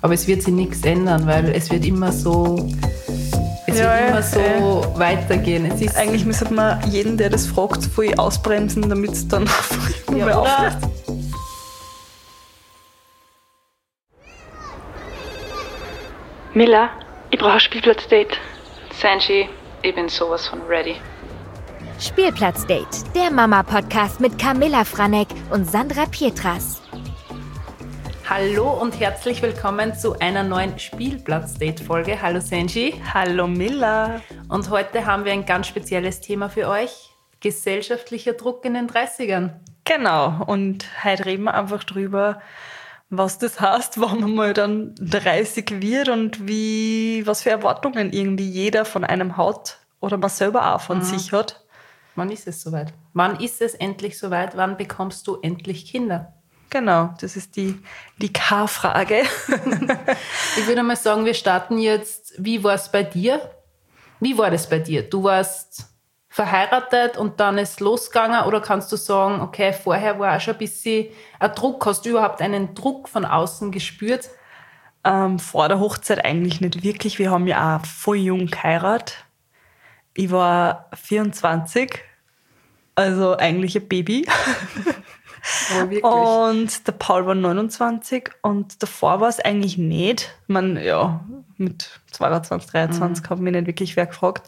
Aber es wird sich nichts ändern, weil es wird immer so, weitergehen. Eigentlich müsste man jeden, der das fragt, voll ausbremsen, damit es dann mal aufhört. Miller, ich brauche ein Spielplatzdate. Sanji, ich bin sowas von ready. Spielplatzdate, der Mama-Podcast mit Camilla Franek und Sandra Pietras. Hallo und herzlich willkommen zu einer neuen Spielplatzdate-Folge. Hallo Sanji. Hallo Miller. Und heute haben wir ein ganz spezielles Thema für euch. Gesellschaftlicher Druck in den 30ern. Genau, und heute reden wir einfach drüber, was das heißt, wenn man mal dann 30 wird und was für Erwartungen irgendwie jeder von einem hat oder man selber auch von sich hat. Wann ist es soweit? Wann ist es endlich soweit? Wann bekommst du endlich Kinder? Genau, das ist die K-Frage. Ich würde mal sagen, wir starten jetzt, wie war es bei dir? Wie war das bei dir? Du warst verheiratet und dann ist losgegangen, oder kannst du sagen, okay, vorher war auch schon ein bisschen ein Druck. Hast du überhaupt einen Druck von außen gespürt? Vor der Hochzeit eigentlich nicht wirklich. Wir haben ja auch voll jung geheiratet. Ich war 24, also eigentlich ein Baby. Oh, wirklich? Und der Paul war 29 und davor war es eigentlich nicht. Ich meine, ja, mit 22, 23 hat mich nicht wirklich wer gefragt.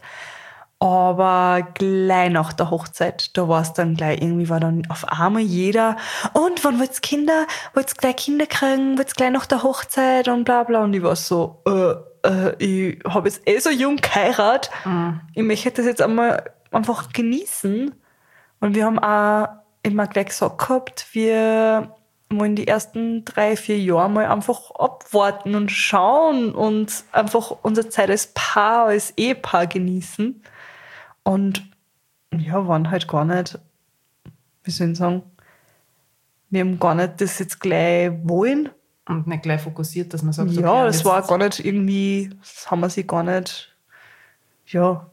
Aber gleich nach der Hochzeit, da war es dann gleich, irgendwie war dann auf einmal jeder, und wann wollt's Kinder? Wollt's gleich Kinder kriegen? Wollt's gleich nach der Hochzeit? Und bla bla. Und ich war so, ich habe jetzt so jung geheiratet. Ich möchte das jetzt einmal einfach genießen. Und wir haben auch immer gleich gesagt gehabt, wir wollen die ersten 3-4 Jahre mal einfach abwarten und schauen und einfach unsere Zeit als Paar, als Ehepaar genießen. Und ja, waren halt gar nicht, wie soll ich sagen, wir haben gar nicht das jetzt gleich wollen. Und nicht gleich fokussiert, dass man sagt, ja, okay, das war gar nicht irgendwie, das haben wir sich gar nicht, ja.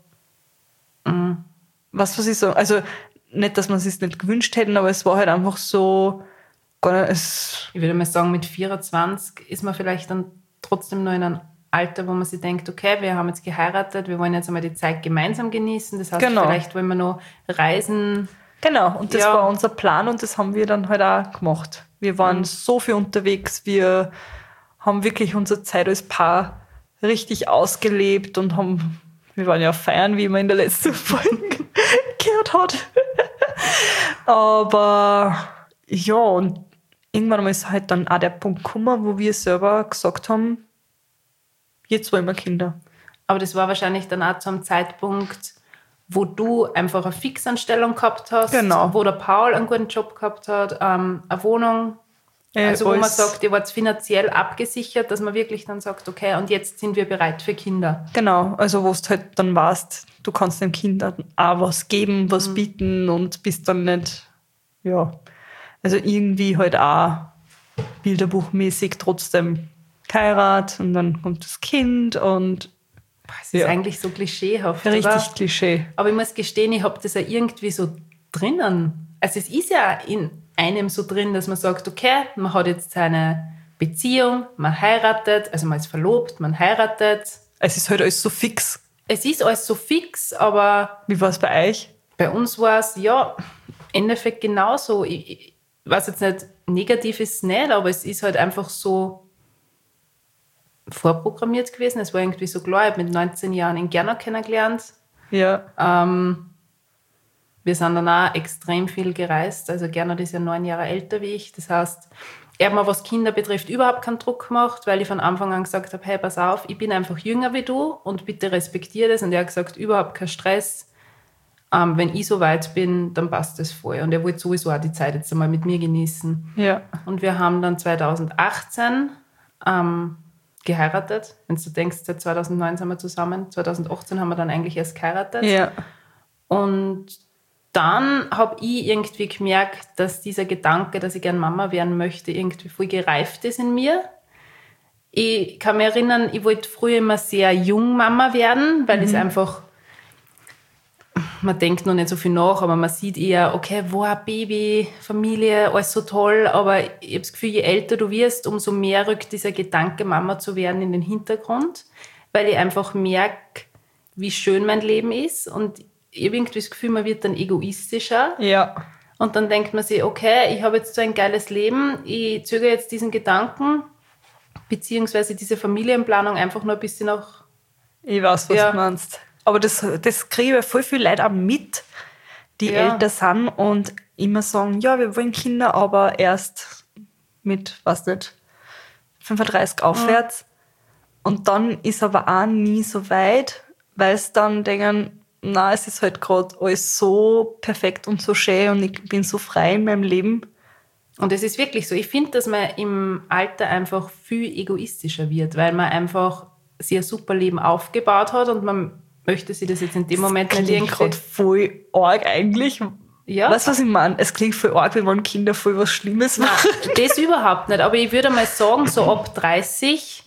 Was ich sagen, also nicht, dass wir es sich nicht gewünscht hätten, aber es war halt einfach so, gar nicht, ich würde mal sagen, mit 24 ist man vielleicht dann trotzdem noch in einem Alter, wo man sich denkt, okay, wir haben jetzt geheiratet, wir wollen jetzt einmal die Zeit gemeinsam genießen. Das heißt, vielleicht wollen wir noch reisen. Genau, und das war unser Plan und das haben wir dann halt auch gemacht. Wir waren so viel unterwegs, wir haben wirklich unsere Zeit als Paar richtig ausgelebt und wir waren ja feiern, wie man in der letzten Folge gehört hat. Aber ja, und irgendwann ist halt dann auch der Punkt gekommen, wo wir selber gesagt haben, jetzt wollen wir Kinder. Aber das war wahrscheinlich dann auch zu einem Zeitpunkt, wo du einfach eine Fixanstellung gehabt hast, genau, wo der Paul einen guten Job gehabt hat, eine Wohnung, also wo man sagt, ihr wart finanziell abgesichert, dass man wirklich dann sagt, okay, und jetzt sind wir bereit für Kinder. Genau, also wo du halt dann warst, du kannst den Kindern auch was geben, was bieten und bist dann nicht, ja, also irgendwie halt auch bilderbuchmäßig trotzdem geheiratet und dann kommt das Kind und es ist eigentlich so klischeehaft, richtig, oder? Klischee. Aber ich muss gestehen, ich habe das ja irgendwie so drinnen. Also es ist ja in einem so drin, dass man sagt, okay, man hat jetzt seine Beziehung, man heiratet, also man ist verlobt, man heiratet. Es ist halt alles so fix. Es ist alles so fix, aber... Wie war es bei euch? Bei uns war es, ja, im Endeffekt genauso. Ich weiß jetzt nicht, negativ ist es nicht, aber es ist halt einfach so vorprogrammiert gewesen. Es war irgendwie so klar, ich habe mit 19 Jahren in Gernau kennengelernt. Ja. Wir sind dann auch extrem viel gereist. Also Gernot ist ja 9 Jahre älter wie ich. Das heißt, er hat mir, was Kinder betrifft, überhaupt keinen Druck gemacht, weil ich von Anfang an gesagt habe, hey, pass auf, ich bin einfach jünger wie du und bitte respektiere das. Und er hat gesagt, überhaupt kein Stress. Wenn ich so weit bin, dann passt das voll. Und er wollte sowieso auch die Zeit jetzt einmal mit mir genießen. Ja. Und wir haben dann 2018 geheiratet. Wenn du denkst, seit 2009 sind wir zusammen. 2018 haben wir dann eigentlich erst geheiratet. Ja. Und dann habe ich irgendwie gemerkt, dass dieser Gedanke, dass ich gerne Mama werden möchte, irgendwie voll gereift ist in mir. Ich kann mich erinnern, ich wollte früher immer sehr jung Mama werden, weil ich es einfach... man denkt noch nicht so viel nach, aber man sieht eher, okay, wow, Baby, Familie, alles so toll, aber ich habe das Gefühl, je älter du wirst, umso mehr rückt dieser Gedanke, Mama zu werden, in den Hintergrund, weil ich einfach merke, wie schön mein Leben ist und ich habe irgendwie das Gefühl, man wird dann egoistischer. Ja. Und dann denkt man sich, okay, ich habe jetzt so ein geiles Leben, ich zögere jetzt diesen Gedanken, beziehungsweise diese Familienplanung einfach nur ein bisschen noch. Ich weiß, was Ja. du meinst. Aber das kriege ich voll viel Leute auch mit, die Ja. älter sind und immer sagen, ja, wir wollen Kinder, aber erst mit, weiß nicht, 35 aufwärts. Und dann ist aber auch nie so weit, weil sie dann denken, na, es ist halt gerade alles so perfekt und so schön und ich bin so frei in meinem Leben. Und es ist wirklich so. Ich finde, dass man im Alter einfach viel egoistischer wird, weil man einfach sich ein super Leben aufgebaut hat und man möchte sich das jetzt in dem Moment nicht klingt gerade irgendwie. voll arg eigentlich. Ja. Weißt du, was ich meine? Es klingt voll arg, wenn man Kinder voll was Schlimmes machen. Nein, das überhaupt nicht. Aber ich würde mal sagen, so ab 30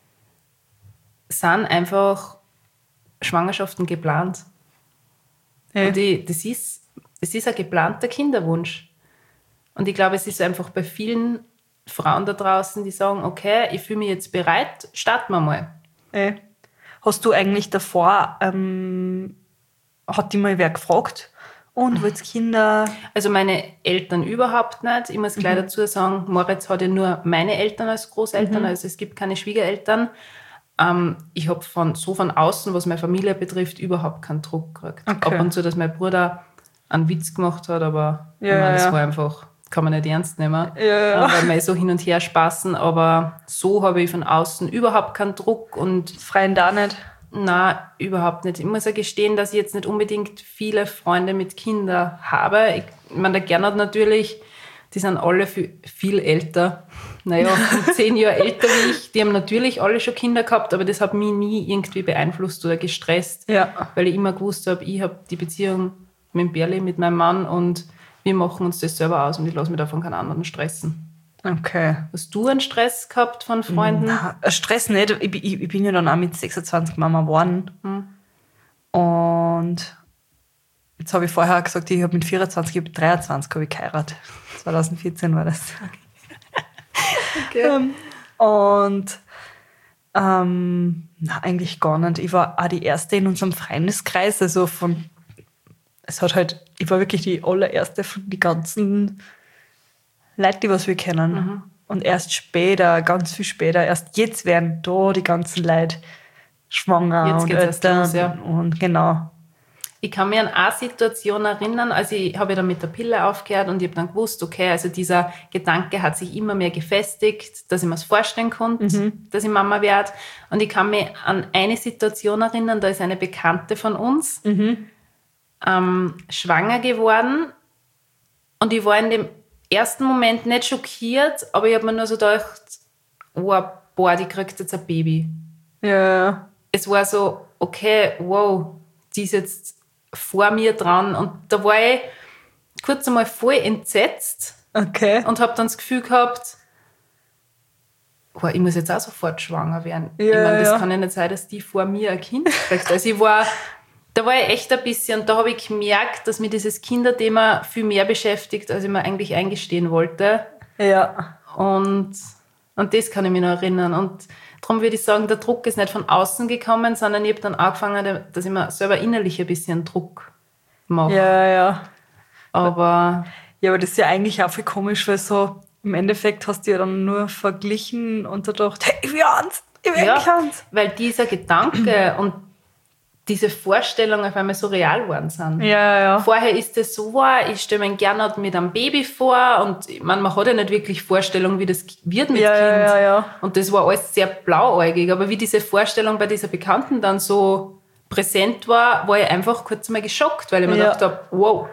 sind einfach Schwangerschaften geplant. Ja. Und das ist ein geplanter Kinderwunsch. Und ich glaube, es ist einfach bei vielen Frauen da draußen, die sagen, okay, ich fühle mich jetzt bereit, starten wir mal. Hast du eigentlich davor, hat dich mal wer gefragt? Und willst Kinder? Also meine Eltern überhaupt nicht. Ich muss gleich dazu sagen, Moritz hat ja nur meine Eltern als Großeltern, also es gibt keine Schwiegereltern. Ich habe von außen, was meine Familie betrifft, überhaupt keinen Druck gekriegt. Okay. Ab und zu, dass mein Bruder einen Witz gemacht hat, aber ich Ja, meine, das ja. war einfach, kann man nicht ernst nehmen, Ja. weil wir so hin und her spaßen, aber so habe ich von außen überhaupt keinen Druck und Freien da nicht? nein, überhaupt nicht. Ich muss ja gestehen, dass ich jetzt nicht unbedingt viele Freunde mit Kindern habe. Ich meine, der Gernot natürlich, die sind alle viel älter. Naja, 10 Jahre älter wie ich. Die haben natürlich alle schon Kinder gehabt, aber das hat mich nie irgendwie beeinflusst oder gestresst. Ja. Weil ich immer gewusst habe, ich habe die Beziehung mit dem Berli, mit meinem Mann und wir machen uns das selber aus und ich lasse mich davon keinen anderen stressen. Okay. Hast du einen Stress gehabt von Freunden? Stress nicht. Ich bin ja dann auch mit 26 Mama geworden. Und jetzt habe ich vorher gesagt, ich habe mit 24, mit 23 habe ich geheiratet. 2014 war das. Okay. Und na, eigentlich gar nicht. Ich war auch die Erste in unserem Freundeskreis. Also ich war wirklich die allererste von den ganzen Leuten, die was wir kennen. Und erst später, ganz viel später, erst jetzt werden da die ganzen Leute schwanger Jetzt und geht's erst älter. los, ja. Und genau. Ich kann mich an eine Situation erinnern, also ich habe ja dann mit der Pille aufgehört und ich habe dann gewusst, okay, also dieser Gedanke hat sich immer mehr gefestigt, dass ich mir das vorstellen konnte, dass ich Mama werde. Und ich kann mich an eine Situation erinnern, da ist eine Bekannte von uns schwanger geworden und ich war in dem ersten Moment nicht schockiert, aber ich habe mir nur so gedacht, oh, boah, die kriegt jetzt ein Baby. Ja. Es war so, okay, wow, die ist jetzt vor mir dran. Und da war ich kurz einmal voll entsetzt Okay. und habe dann das Gefühl gehabt, oh, ich muss jetzt auch sofort schwanger werden. Ja, ich meine, das ja. kann ja nicht sein, dass die vor mir ein Kind kriegt. Also da war ich echt ein bisschen, und da habe ich gemerkt, dass mich dieses Kinderthema viel mehr beschäftigt, als ich mir eigentlich eingestehen wollte. Ja. Und das kann ich mich noch erinnern. Und darum würde ich sagen, der Druck ist nicht von außen gekommen, sondern ich habe dann angefangen, dass ich mir selber innerlich ein bisschen Druck mache. Ja. Aber Ja, aber das ist ja eigentlich auch viel komisch, weil so im Endeffekt hast du ja dann nur verglichen und gedacht, hey, ich will eins. weil dieser Gedanke und diese Vorstellungen auf einmal so real geworden sind. Ja. Vorher ist es so, ich stelle mir Gernot mit einem Baby vor und ich meine, man hat ja nicht wirklich Vorstellung, wie das wird mit Kind. Ja. Und das war alles sehr blauäugig. Aber wie diese Vorstellung bei dieser Bekannten dann so präsent war ich einfach kurz mal geschockt, weil ich mir gedacht habe, wow,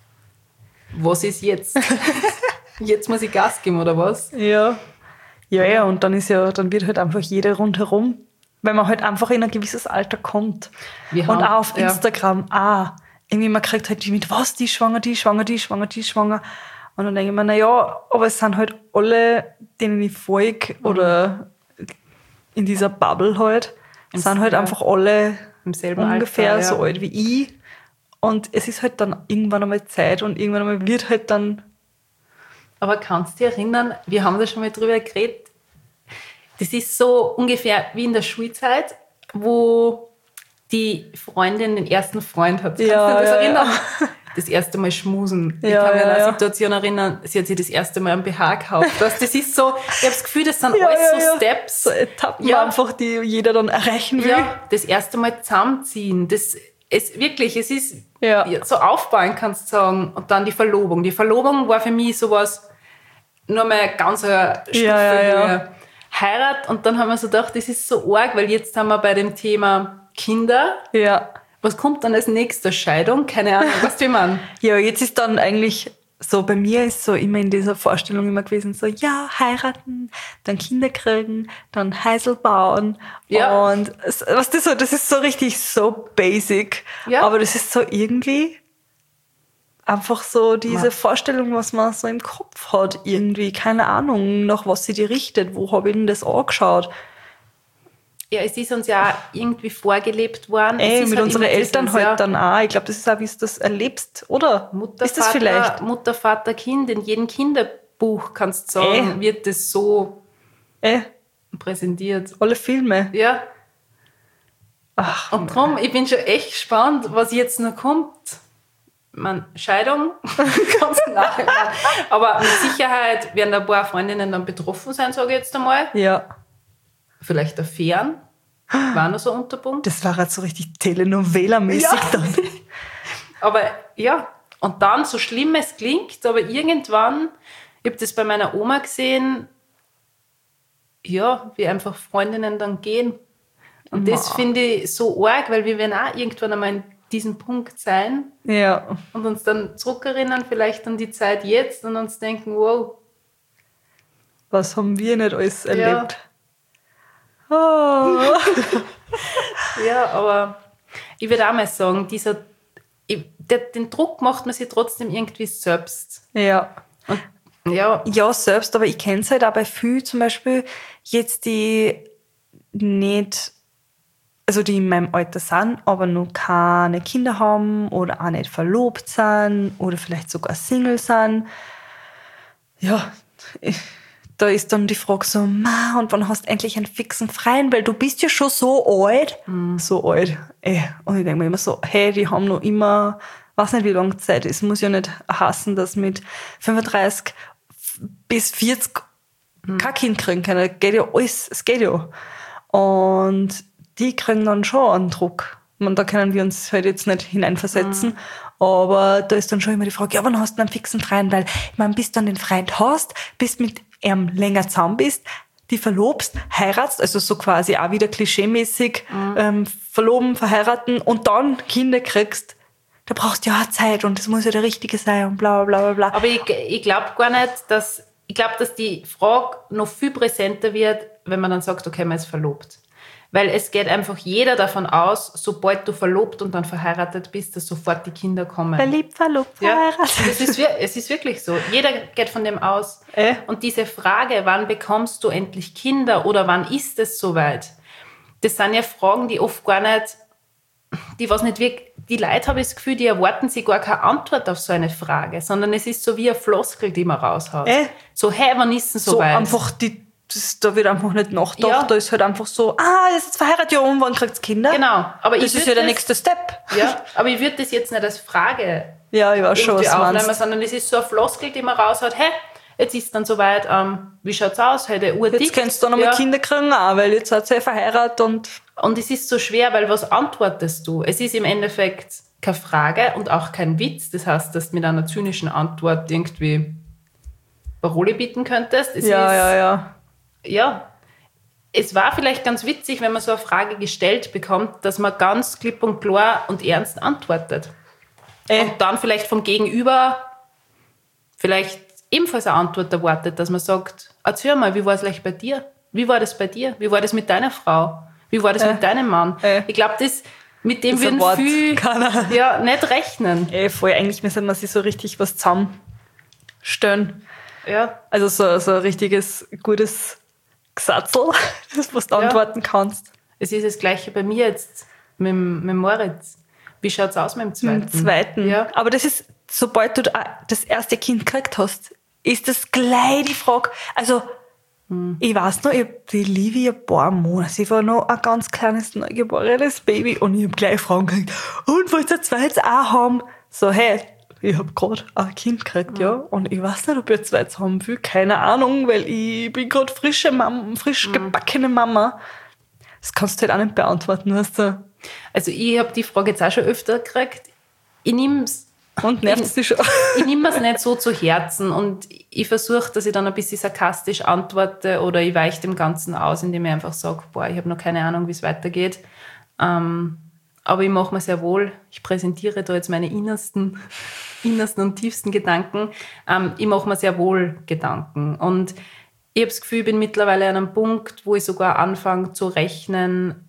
was ist jetzt? Jetzt muss ich Gas geben, oder was? Ja, und dann wird halt einfach jeder rundherum, weil man halt einfach in ein gewisses Alter kommt. Und auch auf Instagram, irgendwie man kriegt halt die mit, was, die ist schwanger, die ist schwanger, die ist schwanger, die ist schwanger. Und dann denke ich mir, naja, aber es sind halt alle, denen ich folge oder in dieser Bubble halt, sind halt einfach alle im selben ungefähr Alter, so alt wie ich. Und es ist halt dann irgendwann einmal Zeit und irgendwann einmal wird halt dann... Aber kannst du dich erinnern, wir haben da schon mal drüber geredet, das ist so ungefähr wie in der Schulzeit, wo die Freundin den ersten Freund hat. Kannst du dich das erinnern? Ja. Das erste Mal schmusen. Ich kann mich an eine Situation erinnern, sie hat sich das erste Mal am BH gekauft. Das ist so, ich habe das Gefühl, das sind alles so Steps. So Etappen einfach, die jeder dann erreichen will. Ja, das erste Mal zusammenziehen. Es ist so aufbauen, kannst du sagen. Und dann die Verlobung. Die Verlobung war für mich sowas, nur mal ganz eine Stufe höher. Heirat, und dann haben wir so gedacht, das ist so arg, weil jetzt sind wir bei dem Thema Kinder. Ja. Was kommt dann als nächstes? Scheidung? Keine Ahnung, was du meinst. Ja, jetzt ist dann eigentlich so, bei mir ist so immer in dieser Vorstellung immer gewesen, so, ja, heiraten, dann Kinder kriegen, dann Häusl bauen. Ja. Und was das ist so richtig so basic. Ja. Aber das ist so irgendwie einfach so diese Vorstellung, was man so im Kopf hat, irgendwie, keine Ahnung, nach was sie die richtet, wo habe ich denn das angeschaut? Ja, es ist uns ja irgendwie vorgelebt worden. Mit halt unseren Eltern halt dann auch. Ich glaube, das ist auch, wie du das erlebst, oder? Ist das vielleicht? Mutter, Vater, Kind. In jedem Kinderbuch, kannst du sagen, wird das so präsentiert. Alle Filme. Ja. Ach, und darum, ich bin schon echt gespannt, was jetzt noch kommt. Scheidung, ganz nachher. Aber mit Sicherheit werden ein paar Freundinnen dann betroffen sein, sage ich jetzt einmal. Ja. Vielleicht Affären, war noch so ein Unterpunkt. Das war halt so richtig Telenovela-mäßig dann. Aber ja, und dann, so schlimm es klingt, aber irgendwann, ich habe das bei meiner Oma gesehen, ja, wie einfach Freundinnen dann gehen. Und das finde ich so arg, weil wir werden auch irgendwann einmal in diesem Punkt sein und uns dann zurückerinnern, vielleicht an die Zeit jetzt und uns denken, wow. Was haben wir nicht alles erlebt? Oh. Ja, aber ich würde auch mal sagen, den Druck macht man sich trotzdem irgendwie selbst. Ja. Und, ja, selbst, aber ich kenne es halt auch bei vielen, zum Beispiel jetzt, die nicht, also die in meinem Alter sind, aber noch keine Kinder haben oder auch nicht verlobt sind oder vielleicht sogar Single sind. Ja, da ist dann die Frage so, und wann hast du endlich einen fixen Freien? Weil du bist ja schon so alt. So alt. Und ich denke mir immer so, hey, die haben noch immer, weiß nicht wie lange Zeit. Es muss ja nicht heißen, dass mit 35 bis 40 kein Kind kriegen können. Geht ja alles, es geht ja. Und die kriegen dann schon einen Druck. Da können wir uns halt jetzt nicht hineinversetzen. Aber da ist dann schon immer die Frage, ja, wann hast du einen fixen Freien? Weil, ich meine, bis du dann den Freund hast, bis mit länger zusammen bist, die verlobst, heiratst, also so quasi auch wieder klischeemäßig verloben, verheiraten und dann Kinder kriegst, da brauchst du ja auch Zeit und das muss ja der Richtige sein und bla bla bla bla. Aber ich glaube gar nicht, dass die Frage noch viel präsenter wird, wenn man dann sagt, okay, man ist verlobt. Weil es geht einfach jeder davon aus, sobald du verlobt und dann verheiratet bist, dass sofort die Kinder kommen. Verliebt, verlobt, verheiratet. Es ist wirklich so. Jeder geht von dem aus. Und diese Frage, wann bekommst du endlich Kinder oder wann ist es soweit? Das sind ja Fragen, die oft gar nicht, die Leute, habe ich das Gefühl, die erwarten sich gar keine Antwort auf so eine Frage, sondern es ist so wie eine Floskel, die man raushaut. So, hey, wann ist es soweit? So einfach da wird einfach nicht nachgedacht, da ist halt einfach so, ist jetzt verheiratet, ja, und wann kriegt es Kinder? Genau. Aber das ist ja der nächste Step. Ja, aber ich würde das jetzt nicht als Frage ich weiß schon, was aufnehmen, sondern es ist so eine Floskel, die man raushaut, hey, jetzt ist es dann soweit, wie schaut's aus, heute urdicht. Jetzt kannst du dann nochmal Kinder kriegen, auch, weil jetzt hat sie ja verheiratet und es ist so schwer, weil was antwortest du? Es ist im Endeffekt keine Frage und auch kein Witz, das heißt, dass du mit einer zynischen Antwort irgendwie Parole bieten könntest. Ja, es war vielleicht ganz witzig, wenn man so eine Frage gestellt bekommt, dass man ganz klipp und klar und ernst antwortet. Und dann vielleicht vom Gegenüber vielleicht ebenfalls eine Antwort erwartet, dass man sagt, erzähl mal, wie war es gleich bei dir? Wie war das bei dir? Wie war das mit deiner Frau? Wie war das mit deinem Mann? Ich glaube, mit dem würden viele nicht rechnen. Voll, eigentlich müssen wir sich so richtig was zusammenstellen. Ja. Also so ein richtiges, gutes Gesatzel, das was du antworten kannst. Es ist das Gleiche bei mir jetzt mit Moritz. Wie schaut es aus mit dem zweiten? Mit dem zweiten. Ja. Aber das ist, sobald du das erste Kind gekriegt hast, ist das gleich die Frage. Also, ich weiß noch, ich habe die Livi ein paar Monate, sie war noch ein ganz kleines, neugeborenes Baby und ich habe gleich Fragen gekriegt. Und wollt ihr zweites auch haben? So, hey, ich habe gerade ein Kind gekriegt, ja. Und ich weiß nicht, ob ich ein zweites haben will. Keine Ahnung, weil ich bin gerade frisch gebackene Mama. Das kannst du halt auch nicht beantworten, weißt du. Also ich habe die Frage jetzt auch schon öfter gekriegt. Ich nehme es Und nervt dich schon. Ich nehme es nicht so zu Herzen und ich versuche, dass ich dann ein bisschen sarkastisch antworte oder ich weiche dem Ganzen aus, indem ich einfach sage, ich habe noch keine Ahnung, wie es weitergeht. Aber ich mache mir sehr wohl, ich präsentiere da jetzt meine innersten und tiefsten Gedanken. Ich mache mir sehr wohl Gedanken und ich habe das Gefühl, ich bin mittlerweile an einem Punkt, wo ich sogar anfange zu rechnen,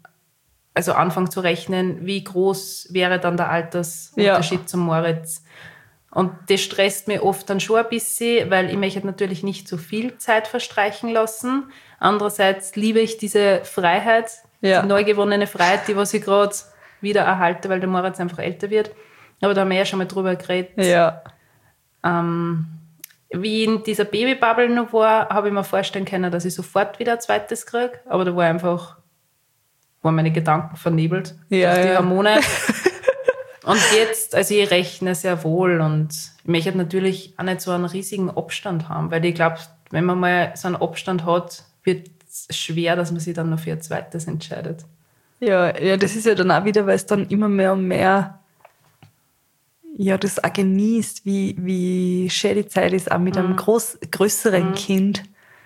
wie groß wäre dann der Altersunterschied zum Moritz. Und das stresst mich oft dann schon ein bisschen, weil ich möchte natürlich nicht zu viel Zeit verstreichen lassen. Andererseits liebe ich diese Freiheit, die neu gewonnene Freiheit, die was ich gerade wieder erhalte, weil der Moritz einfach älter wird. Aber da haben wir ja schon mal drüber geredet. Ja. Wie in dieser Babybubble noch war, habe ich mir vorstellen können, dass ich sofort wieder ein zweites kriege. Aber da waren meine Gedanken vernebelt durch die Hormone. Und jetzt, also ich rechne sehr wohl und ich möchte natürlich auch nicht so einen riesigen Abstand haben, weil ich glaube, wenn man mal so einen Abstand hat, wird es schwer, dass man sich dann noch für ein zweites entscheidet. Ja, das ist ja dann auch wieder, weil es dann immer mehr und mehr das auch genießt, wie schön die Zeit ist, auch mit einem größeren Kind.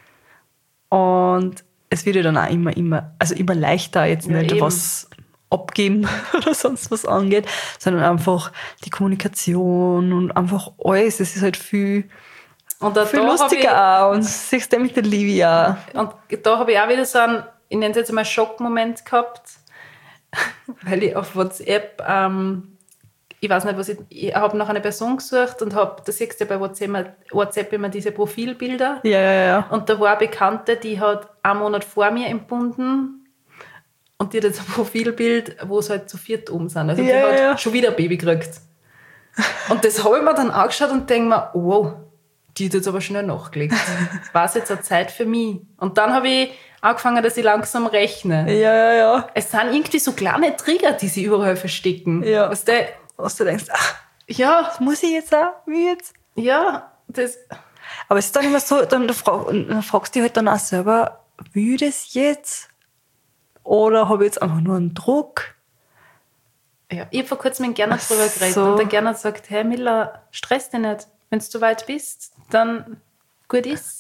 Und es wird ja dann auch immer leichter, jetzt nicht eben. was abgeben oder sonst was angeht, sondern einfach die Kommunikation und einfach alles. Es ist halt viel lustiger auch. Und siehst du mit der Livi auch. Und da habe ich auch wieder so einen, ich nenne es jetzt mal Schockmoment gehabt, weil ich auf WhatsApp, ich weiß nicht, ich habe nach einer Person gesucht und da siehst du ja bei WhatsApp immer diese Profilbilder. Ja. Und da war eine Bekannte, die hat einen Monat vor mir entbunden und die hat jetzt ein Profilbild, wo es halt zu viert sind. Also die hat schon wieder ein Baby gekriegt. Und das habe ich mir dann angeschaut und denke mir, wow, die hat jetzt aber schnell nachgelegt. War es jetzt eine Zeit für mich? Und dann habe ich angefangen, dass ich langsam rechne. Ja. Es sind irgendwie so kleine Trigger, die sie überall verstecken. Ja. Was du denkst, das muss ich jetzt auch? Wie jetzt? Ja, das... Aber es ist dann immer so, dann fragst du dich halt dann auch selber, will ich das jetzt? Oder habe ich jetzt einfach nur einen Druck? Ja, ich habe vor kurzem mit Gernot drüber geredet und der Gernot sagt, hey Miller, stress dich nicht. Wenn du weit bist, dann gut ist.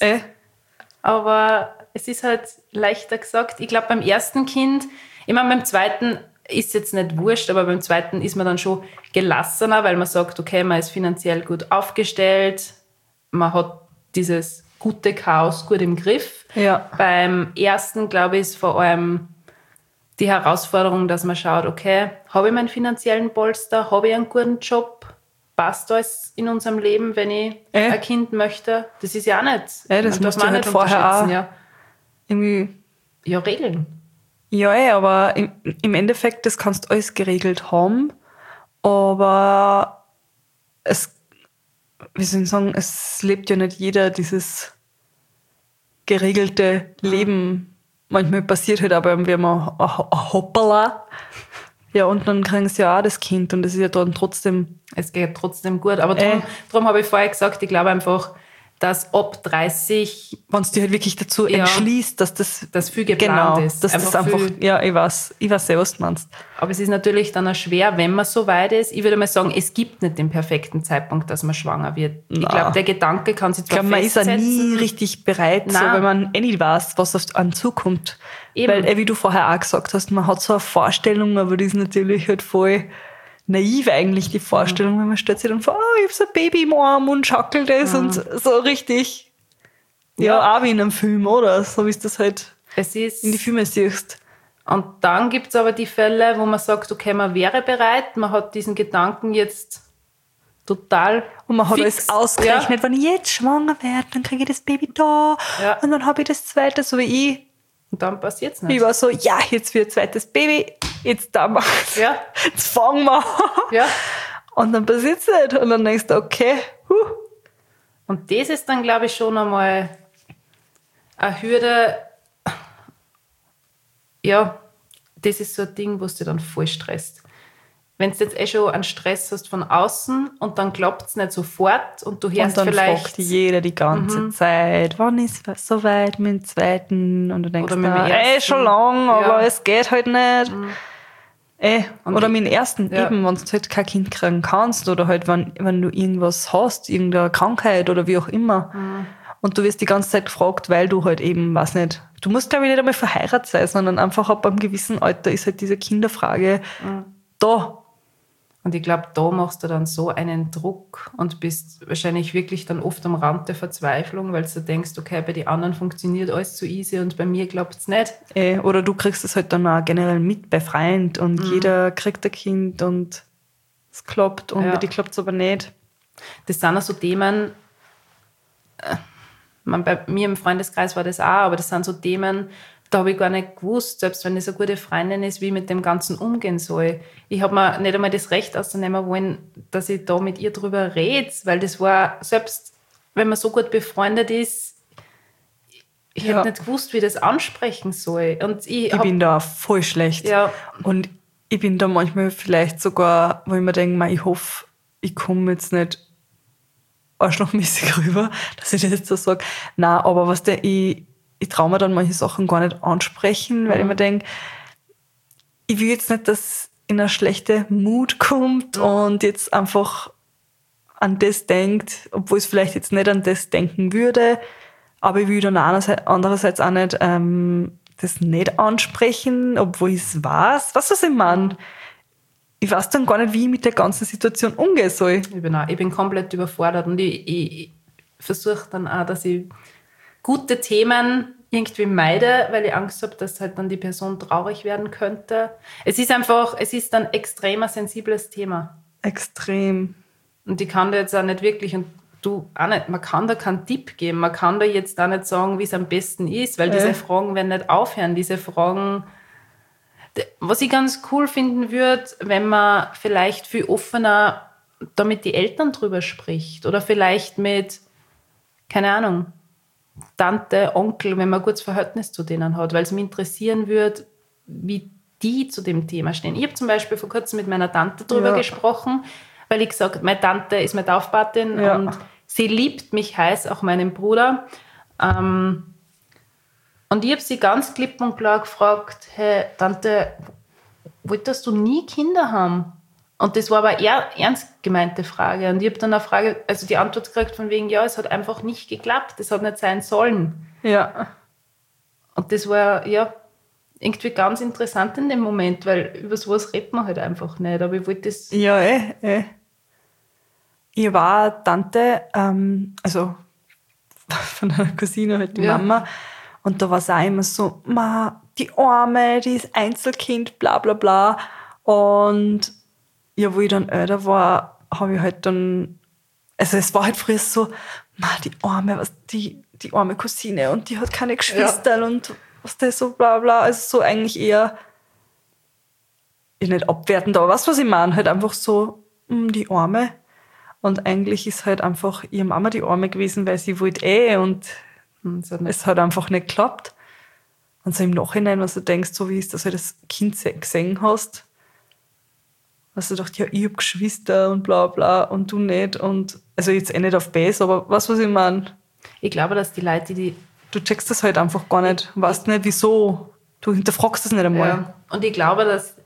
Aber es ist halt leichter gesagt. Ich glaube, beim ersten Kind, ich meine, beim zweiten ist jetzt nicht wurscht, aber beim zweiten ist man dann schon gelassener, weil man sagt, okay, man ist finanziell gut aufgestellt, man hat dieses gute Chaos gut im Griff. Ja. Beim ersten, glaube ich, ist vor allem die Herausforderung, dass man schaut, okay, habe ich meinen finanziellen Polster, habe ich einen guten Job, passt alles in unserem Leben, wenn ich ein Kind möchte? Das ist ja auch nicht. Das muss man halt vorher auch irgendwie regeln. Ja, aber im Endeffekt, das kannst du alles geregelt haben, aber es lebt ja nicht jeder dieses geregelte Leben. Manchmal passiert halt aber, wir haben ein Hoppala. Ja, und dann kriegen sie ja auch das Kind und das ist ja dann trotzdem... Es geht trotzdem gut, aber darum habe ich vorher gesagt, ich glaube einfach, dass ab 30... Wenn du dich halt wirklich dazu entschließt, dass das viel geplant ist. Dass das einfach ich weiß sehr, was du meinst. Aber es ist natürlich dann auch schwer, wenn man so weit ist. Ich würde mal sagen, es gibt nicht den perfekten Zeitpunkt, dass man schwanger wird. Ich glaube, der Gedanke kann sich zwar man ist ja nie richtig bereit, so, weil man nicht weiß, was auf einen zukommt. Eben. Weil, wie du vorher auch gesagt hast, man hat so eine Vorstellung, aber die ist natürlich halt voll naiv eigentlich, die Vorstellung, wenn man stellt sich dann vor, ich habe so ein Baby im Arm und schackelt das und so richtig, auch wie in einem Film, oder? So wie es das halt in die Filme siehst. Und dann gibt es aber die Fälle, wo man sagt, okay, man wäre bereit, man hat diesen Gedanken jetzt total und man hat alles ausgerechnet, wenn ich jetzt schwanger werde, dann kriege ich das Baby da und dann habe ich das zweite, so wie ich. Und dann passiert es nicht. Ich war so, jetzt wird ein zweites Baby jetzt da mach's. Ja. Jetzt fangen wir an. Ja. Und dann passiert's nicht. Und dann denkst du, okay, Und das ist dann, glaube ich, schon einmal eine Hürde. Ja, das ist so ein Ding, wo du dich dann voll stresst. Wenn du jetzt schon einen Stress hast von außen und dann klappt es nicht sofort und du hörst und dann vielleicht... fragt jeder die ganze Zeit, wann ist es soweit mit dem zweiten? Und du denkst, Oder mit dem ersten. schon lang, aber Ja. es geht halt nicht. Und Oder mit dem ersten, ja. eben, wenn du halt kein Kind kriegen kannst oder halt, wenn du irgendwas hast, irgendeine Krankheit oder wie auch immer. Und du wirst die ganze Zeit gefragt, weil du halt eben, weiß nicht, du musst, glaube ich, nicht einmal verheiratet sein, sondern einfach ab einem gewissen Alter ist halt diese Kinderfrage da. Und ich glaube, da machst du dann so einen Druck und bist wahrscheinlich wirklich dann oft am Rand der Verzweiflung, weil du denkst, okay, bei den anderen funktioniert alles so easy und bei mir klappt es nicht. Oder du kriegst es halt dann auch generell mit bei Freunden und jeder kriegt ein Kind und es klappt und bei dir klappt es aber nicht. Das sind auch so Themen, bei mir im Freundeskreis war das auch, aber das sind so Themen, da habe ich gar nicht gewusst, selbst wenn es eine gute Freundin ist, wie ich mit dem Ganzen umgehen soll. Ich habe mir nicht einmal das Recht auszunehmen wollen, dass ich da mit ihr drüber rede, weil das war, selbst wenn man so gut befreundet ist, ich hätte nicht gewusst, wie ich das ansprechen soll. Und ich bin da voll schlecht. Ja. Und ich bin da manchmal vielleicht sogar, wo ich mir denke, ich hoffe, ich komme jetzt nicht arschlochmäßig rüber, dass ich das jetzt so sage. Nein, aber ich traue mir dann manche Sachen gar nicht ansprechen, weil ich mir denke, ich will jetzt nicht, dass in eine schlechte Mut kommt und jetzt einfach an das denkt, obwohl es vielleicht jetzt nicht an das denken würde, aber ich will dann andererseits auch nicht das nicht ansprechen, obwohl ich es weiß. Weißt du, was ich meine? Ich weiß dann gar nicht, wie ich mit der ganzen Situation umgehen soll. Ich bin komplett überfordert und ich versuche dann auch, dass ich gute Themen irgendwie meide, weil ich Angst habe, dass halt dann die Person traurig werden könnte. Es ist dann extrem ein sensibles Thema. Extrem. Und ich kann da jetzt auch nicht wirklich, und du auch nicht, man kann da keinen Tipp geben, man kann da jetzt auch nicht sagen, wie es am besten ist, weil diese Fragen werden nicht aufhören. Diese Fragen, was ich ganz cool finden würde, wenn man vielleicht viel offener da mit den Eltern drüber spricht oder vielleicht mit, keine Ahnung, Tante, Onkel, wenn man ein gutes Verhältnis zu denen hat, weil es mich interessieren würde, wie die zu dem Thema stehen. Ich habe zum Beispiel vor kurzem mit meiner Tante drüber gesprochen, weil ich gesagt habe, meine Tante ist meine Taufpatin und sie liebt mich heiß, auch meinen Bruder. Und ich habe sie ganz klipp und klar gefragt, hey, Tante, wolltest du nie Kinder haben? Und das war aber eher ernst gemeinte Frage. Und ich habe dann die Antwort gekriegt von wegen, ja, es hat einfach nicht geklappt, das hat nicht sein sollen. Ja. Und das war, irgendwie ganz interessant in dem Moment, weil über sowas redet man halt einfach nicht. Aber ich wollte das... Ja, Ich war Tante, also von einer Cousine, halt die Mama. Und da war es auch immer so, die Arme, die ist Einzelkind, bla bla bla. Und wo ich dann älter war, habe ich halt dann, also es war halt früher so, die Arme, die arme Cousine und die hat keine Geschwister und was das so bla bla. Also so eigentlich eher, nicht abwertend, aber was ich meine, halt einfach so, die Arme. Und eigentlich ist halt einfach ihre Mama die Arme gewesen, weil sie wollte und es hat einfach nicht geklappt. Und so im Nachhinein, wenn du denkst, so wie es das halt das Kind gesehen hast, hast du gedacht, ja, ich hab Geschwister und bla bla und du nicht. Und also jetzt nicht auf Bass, aber was ich meine? Ich glaube, dass die Leute, du checkst das halt einfach gar nicht, weißt nicht wieso. Du hinterfragst das nicht einmal. Ja. Und ich glaube, dass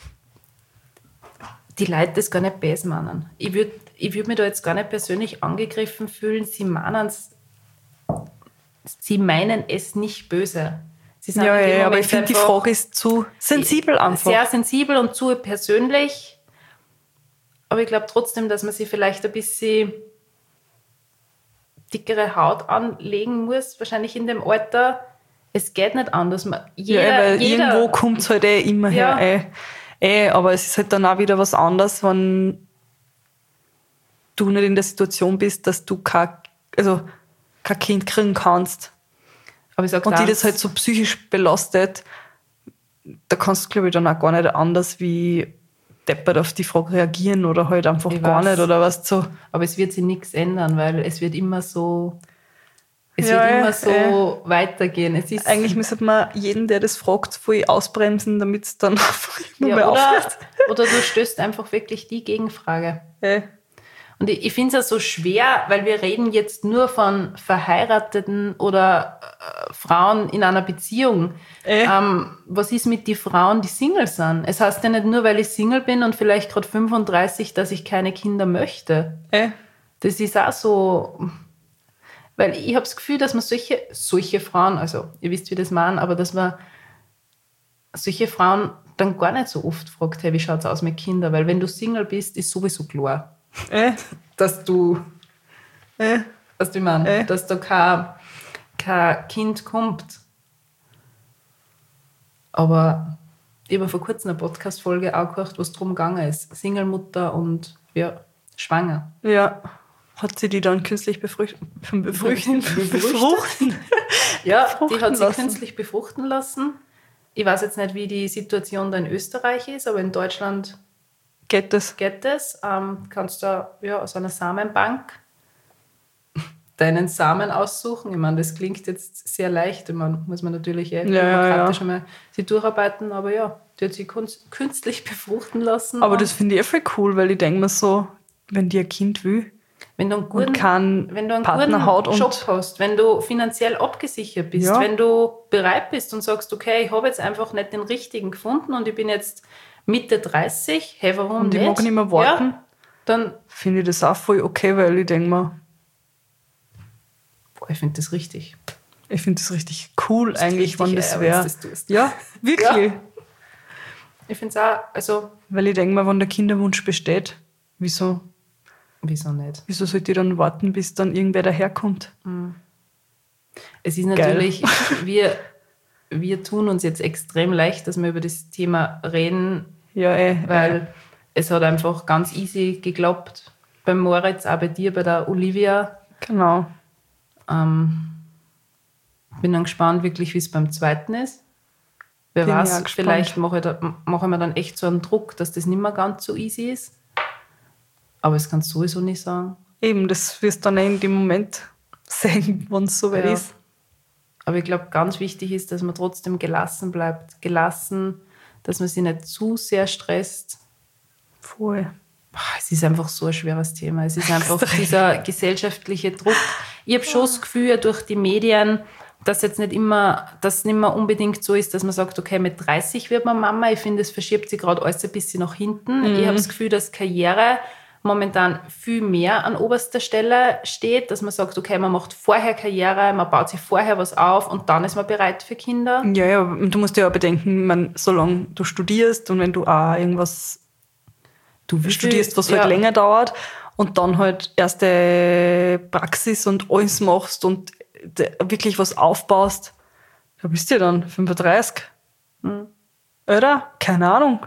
die Leute das gar nicht böse meinen. Ich würd mich da jetzt gar nicht persönlich angegriffen fühlen. Sie meinen es nicht böse. Sie sind aber ich finde, die Frage ist zu sensibel einfach. Sehr sensibel und zu persönlich. Aber ich glaube trotzdem, dass man sich vielleicht ein bisschen dickere Haut anlegen muss, wahrscheinlich in dem Alter. Es geht nicht anders. Jeder irgendwo kommt es halt immer her. Aber es ist halt dann auch wieder was anderes, wenn du nicht in der Situation bist, dass du kein Kind kriegen kannst. Aber ich sag und die das halt so psychisch belastet, da kannst du, glaube ich, dann auch gar nicht anders wie deppert auf die Frage reagieren oder halt einfach Ich gar weiß. nicht oder was so. Aber es wird sich nichts ändern, weil es wird immer so, Ja, weitergehen. Es ist Eigentlich müsste man jeden, der das fragt, voll ausbremsen, damit es dann einfach immer ja, mehr aufhört. oder du stößt einfach wirklich die Gegenfrage. Hey. Und ich finde es ja so schwer, weil wir reden jetzt nur von verheirateten oder Frauen in einer Beziehung. Was ist mit den Frauen, die Single sind? Es heißt ja nicht nur, weil ich Single bin und vielleicht gerade 35, dass ich keine Kinder möchte. Das ist auch so, weil ich habe das Gefühl, dass man solche Frauen, also ihr wisst, wie das meinen, aber dass man solche Frauen dann gar nicht so oft fragt, hey, wie schaut es aus mit Kindern? Weil wenn du Single bist, ist sowieso klar, dass du, was ich meine, dass da kein Kind kommt. Aber ich habe vor kurzem eine Podcast-Folge auch gehört, wo es darum gegangen ist. Single-Mutter und schwanger. Ja. Hat sie die dann künstlich befruchten? Ja, die hat sie lassen. künstlich befruchten lassen. Ich weiß jetzt nicht, wie die Situation da in Österreich ist, aber in Deutschland Geht das? geht es. Kannst du aus einer Samenbank deinen Samen aussuchen. Ich meine, das klingt jetzt sehr leicht. Ich meine, muss man natürlich demokratisch einmal sich durcharbeiten, aber ja, die hat sie künstlich befruchten lassen. Aber das finde ich voll cool, weil ich denke mir so, wenn die ein Kind will, wenn du einen guten, wenn du einen Partner Partner hat Job hast, wenn du finanziell abgesichert bist, wenn du bereit bist und sagst, okay, ich habe jetzt einfach nicht den richtigen gefunden und ich bin jetzt Mitte 30, hey, warum und nicht? ich mag nicht mehr warten, ja, dann finde ich das auch voll okay, weil ich denke mir, ich finde das richtig. ich finde das richtig cool eigentlich, wenn das wenn wäre. du das tust. Ja, wirklich. Ja. Ich finde es auch, also Weil ich denke mir, wenn der Kinderwunsch besteht, wieso nicht? sollte ich dann warten, bis dann irgendwer daherkommt? Es ist natürlich, wir tun uns jetzt extrem leicht, dass wir über das Thema reden, weil es hat einfach ganz easy geklappt. Beim Moritz, auch bei dir, bei der Olivia. Genau. Bin dann gespannt, wirklich, wie es beim zweiten ist. Wer Bin weiß, ja vielleicht mache ich mir dann echt so einen Druck, dass das nicht mehr ganz so easy ist. Aber das kannst du sowieso nicht sagen. Eben, das wirst du dann in dem Moment sehen, wenn es soweit ist. Aber ich glaube, ganz wichtig ist, dass man trotzdem gelassen bleibt. Gelassen, dass man sich nicht zu sehr stresst. Voll. Es ist einfach so ein schweres Thema. Es ist einfach dieser gesellschaftliche Druck. Ich habe schon das Gefühl, durch die Medien, dass jetzt nicht mehr unbedingt so ist, dass man sagt, okay, mit 30 wird man Mama. Ich finde, es verschiebt sich gerade alles ein bisschen nach hinten. Ich habe das Gefühl, dass Karriere momentan viel mehr an oberster Stelle steht, dass man sagt, okay, man macht vorher Karriere, man baut sich vorher was auf und dann ist man bereit für Kinder. Ja, und du musst ja auch bedenken, solange du studierst und wenn du auch irgendwas studierst, was halt länger dauert und dann halt erste Praxis und alles machst und wirklich was aufbaust, da bist du ja dann 35. Oder? Keine Ahnung.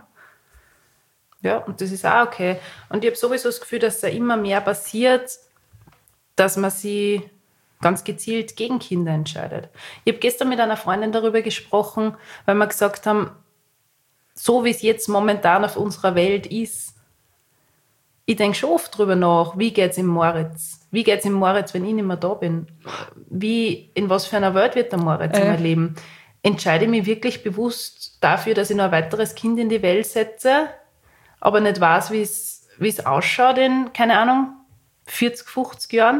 Ja, und das ist auch okay. Und ich habe sowieso das Gefühl, dass da immer mehr passiert, dass man sich ganz gezielt gegen Kinder entscheidet. Ich habe gestern mit einer Freundin darüber gesprochen, weil wir gesagt haben, so wie es jetzt momentan auf unserer Welt ist, ich denke schon oft drüber nach, wie geht es im Moritz? Wie geht es im Moritz, wenn ich nicht mehr da bin? In was für einer Welt wird der Moritz immer leben? Entscheide ich mich wirklich bewusst dafür, dass ich noch ein weiteres Kind in die Welt setze, aber nicht weiß, wie es ausschaut in, keine Ahnung, 40, 50 Jahren?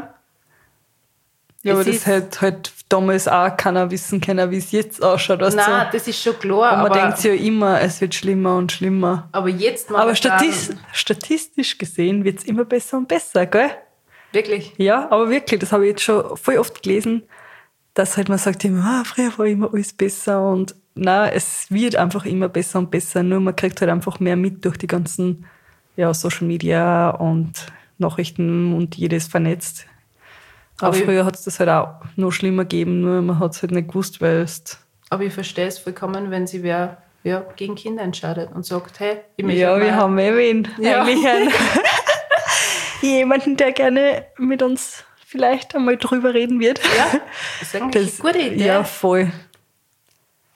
Ja, aber das hätte halt damals auch keiner wissen können, wie es jetzt ausschaut. Nein, so. Das ist schon klar. Und man denkt sich ja immer, es wird schlimmer und schlimmer. Aber jetzt mal. Aber statistisch gesehen wird es immer besser und besser, gell? Wirklich? Ja, aber wirklich, das habe ich jetzt schon voll oft gelesen, dass halt man sagt immer, früher war immer alles besser und nein, es wird einfach immer besser und besser, nur man kriegt halt einfach mehr mit durch die ganzen Social Media und Nachrichten und jedes vernetzt. Aber früher hat es das halt auch noch schlimmer gegeben, nur man hat es halt nicht gewusst, weil es... Aber ich verstehe es vollkommen, wenn sich wer gegen Kinder entscheidet und sagt, hey, ich möchte wir haben wen. Eigentlich jemanden, der gerne mit uns vielleicht einmal drüber reden wird. Ja, das ist eigentlich eine gute Idee. Ja, voll.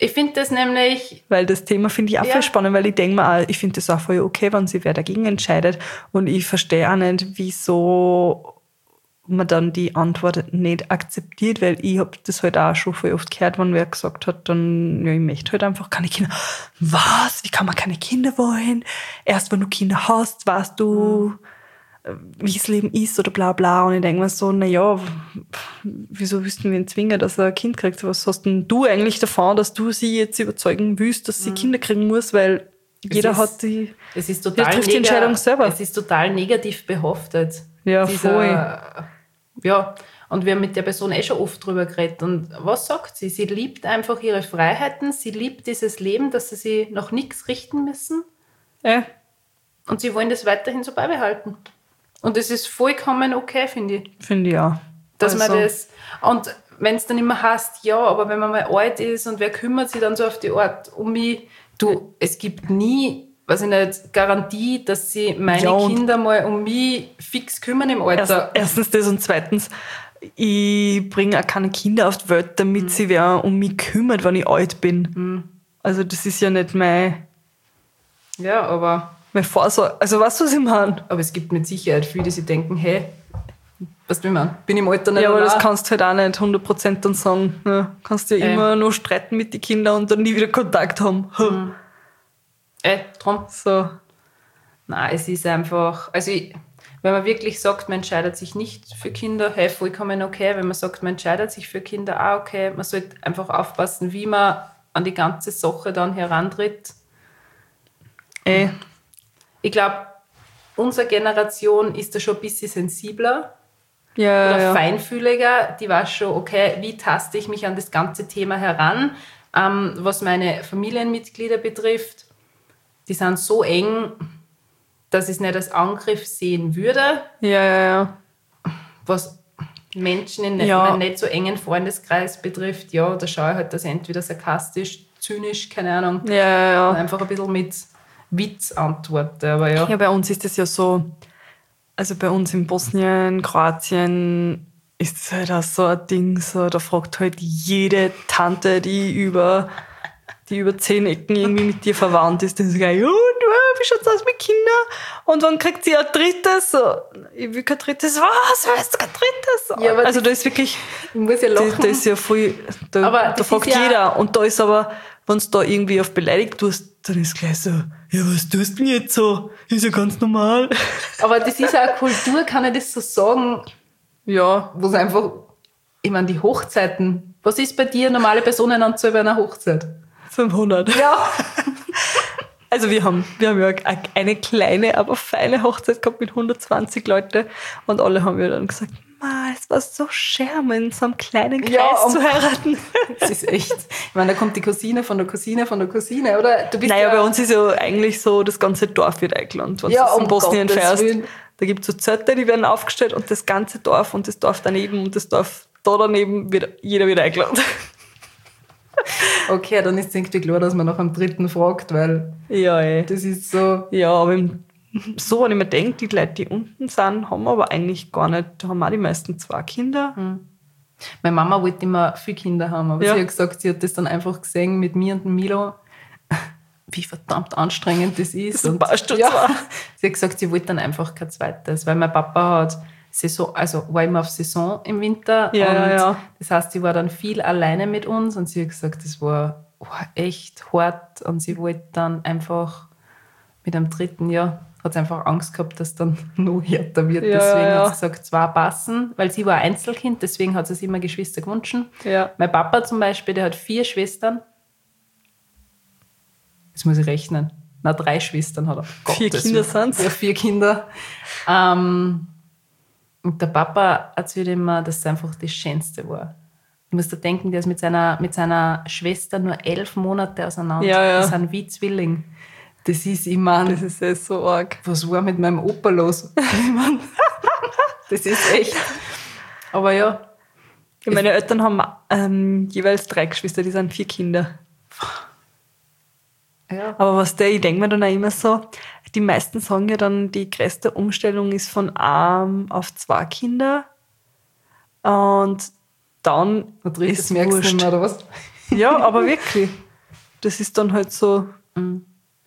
Ich finde das nämlich... Weil das Thema finde ich auch voll spannend, weil ich denke mir auch, ich finde das auch voll okay, wenn sich wer dagegen entscheidet. Und ich verstehe auch nicht, wieso man dann die Antwort nicht akzeptiert, weil ich habe das halt auch schon voll oft gehört, wenn wer gesagt hat, dann, ja, ich möchte halt einfach keine Kinder. Was? Wie kann man keine Kinder wollen? Erst wenn du Kinder hast, weißt du, wie das Leben ist oder bla bla. Und ich denke mir so, naja, wieso willst du mir zwingen, dass er ein Kind kriegt? Was hast denn du eigentlich davon, dass du sie jetzt überzeugen willst, dass sie Kinder kriegen muss? Weil jeder hat die... Es ist total trifft die Entscheidung selber. Es ist total negativ behaftet. Ja, voll. Ja, und wir haben mit der Person schon oft drüber geredet. Und was sagt sie? Sie liebt einfach ihre Freiheiten, sie liebt dieses Leben, dass sie sich nach nichts richten müssen. Ja. Und sie wollen das weiterhin so beibehalten. Und das ist vollkommen okay, finde ich. Finde ich auch. Dass man das... Und wenn es dann immer heißt, ja, aber wenn man mal alt ist und wer kümmert sich dann so auf die Art um mich? Du, es gibt nie... weiß ich nicht, Garantie, dass sie meine Kinder mal um mich fix kümmern im Alter. Erstens das und zweitens, ich bringe auch keine Kinder auf die Welt, damit sie wer um mich kümmert, wenn ich alt bin. Also das ist ja nicht mein Vorsorge. Also weißt du, was ich meine? Aber es gibt mit Sicherheit viele, die sich denken, hey, was will man? Bin ich im Alter nicht Ja, aber allein? das kannst du halt auch nicht 100% dann sagen. Ja, kannst ja immer nur streiten mit den Kindern und dann nie wieder Kontakt haben. Drum. So. Nein, es ist einfach, also wenn man wirklich sagt, man entscheidet sich nicht für Kinder, hey, vollkommen okay. Wenn man sagt, man entscheidet sich für Kinder, auch okay. Man sollte einfach aufpassen, wie man an die ganze Sache dann herantritt. Ich glaube, unsere Generation ist da schon ein bisschen sensibler oder feinfühliger. Die weiß schon, okay, wie taste ich mich an das ganze Thema heran, was meine Familienmitglieder betrifft. Die sind so eng, dass ich es nicht als Angriff sehen würde. Ja. Was Menschen in einem nicht so engen Freundeskreis betrifft, da schaue ich halt, dass ich entweder sarkastisch, zynisch, keine Ahnung, einfach ein bisschen mit Witz antworte. Aber ja, bei uns ist das ja so, also bei uns in Bosnien, Kroatien ist das halt auch so ein Ding, so, da fragt halt jede Tante, die über 10 Ecken irgendwie mit dir verwandt ist, dann sagt, ja, wie schaut's aus mit Kindern? Und wann kriegt sie ein drittes? So, ich will kein drittes. Was? Willst du kein drittes? Ja, aber also da ist wirklich, ich muss ja lachen. da ist ja voll, da fragt jeder. Und da ist aber, wenn du da irgendwie auf beleidigt tust, dann ist gleich so, ja, was tust du denn jetzt so? Ist ja ganz normal. Aber das ist ja eine Kultur, kann ich das so sagen, wo es einfach, ich meine, die Hochzeiten, was ist bei dir normale Personenanzahl bei einer Hochzeit? 500. Ja. Also wir haben ja eine kleine, aber feine Hochzeit gehabt mit 120 Leute und alle haben ja dann gesagt, es war so schön, in so einem kleinen Kreis zu heiraten. Das ist echt, ich meine, da kommt die Cousine von der Cousine von der Cousine, oder? Du bist bei uns ist ja eigentlich so, das ganze Dorf wird eingeladen, wenn du in Bosnien fährst. Da gibt es so Zelte, die werden aufgestellt und das ganze Dorf und das Dorf daneben und das Dorf da daneben, jeder wird eingeladen. Okay, dann ist es irgendwie klar, dass man nach einem dritten fragt, weil das ist so... Ja, aber so, wenn ich mir denke, die Leute, die unten sind, haben aber eigentlich gar nicht, da haben auch die meisten 2 Kinder. Meine Mama wollte immer 4 Kinder haben, aber sie hat gesagt, sie hat das dann einfach gesehen mit mir und dem Milo, wie verdammt anstrengend das ist. Und sie hat gesagt, sie wollte dann einfach kein zweites, weil mein Papa hat war immer auf Saison im Winter. Das heißt, sie war dann viel alleine mit uns und sie hat gesagt, das war echt hart und sie wollte dann einfach mit einem dritten hat sie einfach Angst gehabt, dass dann noch härter wird. Deswegen hat sie gesagt, 2 passen, weil sie war ein Einzelkind, deswegen hat sie sich immer Geschwister gewünscht. Ja. Mein Papa zum Beispiel, der hat 4 Schwestern. Jetzt muss ich rechnen. 3 Schwestern hat er. 4 Kinder sind es? Ja, 4 Kinder. Und der Papa erzählt immer, dass es einfach das Schönste war. Du musst dir denken, der ist mit seiner Schwester nur 11 Monate auseinander. Die sind wie Zwilling. Das ist, ich meine, das ist echt so arg. Was war mit meinem Opa los? Das ist echt. Aber ja. Meine Eltern haben jeweils 3 Geschwister, die sind 4 Kinder. Ja. Aber ich denke mir dann auch immer so, die meisten sagen ja dann, die größte Umstellung ist von 1 auf 2 Kinder. Und dann ist es merkst du nicht mehr, oder was? Ja, aber wirklich. das ist dann halt so. Und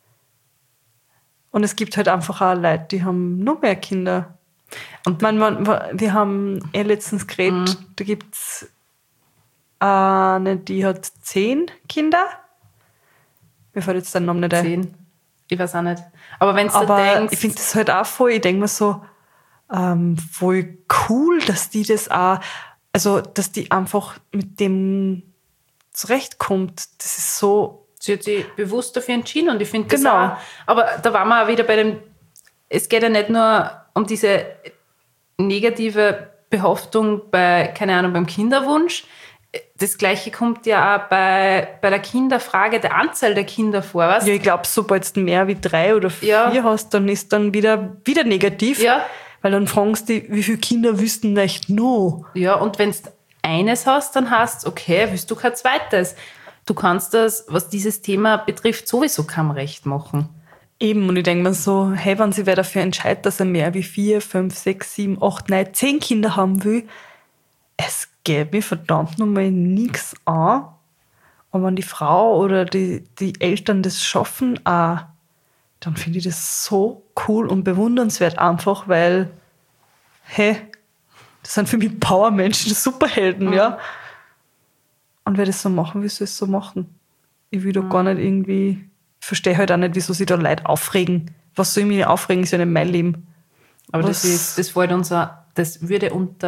es gibt halt einfach auch Leute, die haben noch mehr Kinder. Und wir haben letztens geredet, da gibt es eine, die hat 10 Kinder. Mir fällt jetzt der Name nicht ein. 10. Ich weiß auch nicht. Aber wenn du denkst... ich finde das halt auch voll, ich denke mir so, voll cool, dass die das auch, also dass die einfach mit dem zurechtkommt. Das ist so... Sie hat sich bewusst dafür entschieden und ich finde das auch... Aber da waren wir auch wieder bei dem... Es geht ja nicht nur um diese negative Behaftung beim Kinderwunsch. Das Gleiche kommt ja auch bei der Kinderfrage, der Anzahl der Kinder vor. Weißt? Ja, ich glaube, sobald du mehr wie 3 oder 4 hast, dann ist dann wieder negativ. Ja. Weil dann fragst du, wie viele Kinder willst du nicht noch? Ja, und wenn du eines hast, dann hast du, okay, willst du kein zweites. Du kannst das, was dieses Thema betrifft, sowieso keinem recht machen. Eben, und ich denke mir so, hey, wenn sich wer dafür entscheidet, dass er mehr wie 4, 5, 6, 7, 8, 9, 10 Kinder haben will, es geht mir verdammt nochmal nichts an. Und wenn die Frau oder die Eltern das schaffen, dann finde ich das so cool und bewundernswert einfach, weil, hey, das sind für mich Powermenschen, Superhelden, ja. Und wer das so machen will, soll es so machen. Ich will da gar nicht irgendwie, ich verstehe halt auch nicht, wieso sich da Leute aufregen. Was soll ich mich aufregen, ist ja nicht mein Leben. Aber das würde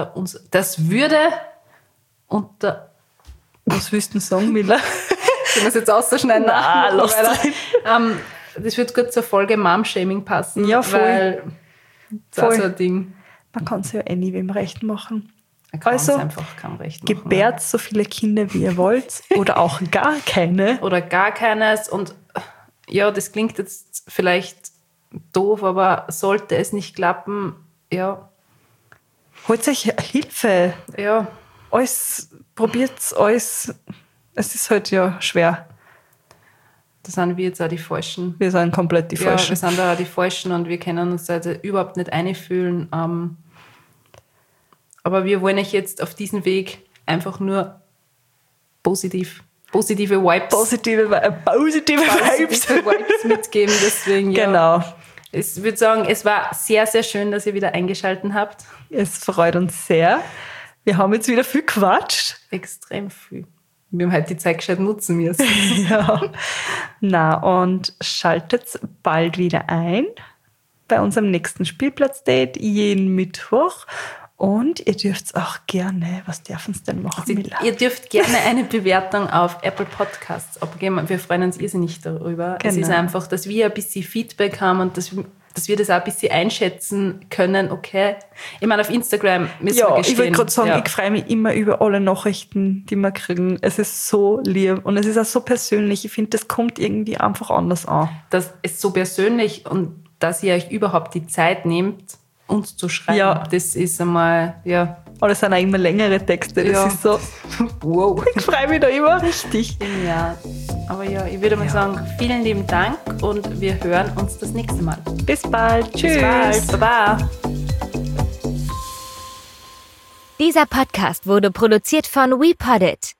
unter... Was willst du denn sagen, Mila? Ich muss jetzt ausschneiden. Nein, lass das wird gut zur Folge Mom-Shaming passen. Ja, voll. Weil das ist so ein Ding. Man kann es ja nie wem recht machen. Man kann es einfach kaum recht machen. Gebärt so viele Kinder, wie ihr wollt. Oder auch gar keine. Oder gar keines. Und ja, das klingt jetzt vielleicht doof, aber sollte es nicht klappen, ja. Holt euch Hilfe. Ja. Probiert alles. Es ist halt ja schwer. Da sind wir jetzt auch die Falschen. Wir sind komplett die Falschen. Ja, wir sind da auch die Falschen und wir können uns also überhaupt nicht einfühlen. Aber wir wollen euch jetzt auf diesem Weg einfach nur positive Vibes. Positive Vibes mitgeben. Deswegen, ja. Genau. Ich würde sagen, es war sehr, sehr schön, dass ihr wieder eingeschaltet habt. Es freut uns sehr. Wir haben jetzt wieder viel gequatscht. Extrem viel. Wir haben halt die Zeit gescheit nutzen müssen. Ja. Und schaltet bald wieder ein bei unserem nächsten Spielplatzdate, jeden Mittwoch. Und ihr dürft auch gerne, was dürfen Sie denn machen, Mila? Ihr dürft gerne eine Bewertung auf Apple Podcasts abgeben. Wir freuen uns irrsinnig darüber. Genau. Es ist einfach, dass wir ein bisschen Feedback haben und dass wir das auch ein bisschen einschätzen können, okay. Ich meine, auf Instagram müssen wir gestehen. Ich wollte gerade sagen, ich freue mich immer über alle Nachrichten, die wir kriegen. Es ist so lieb und es ist auch so persönlich. Ich finde, das kommt irgendwie einfach anders an. Das ist so persönlich und dass ihr euch überhaupt die Zeit nehmt, uns zu schreiben, das ist einmal, ja. Aber das sind auch immer längere Texte, das ist so, wow, ich freue mich da immer richtig. Ja, aber ja, ich würde mal sagen, vielen lieben Dank und wir hören uns das nächste Mal. Bis bald, tschüss. Bis bald, baba. Dieser Podcast wurde produziert von WePoddit.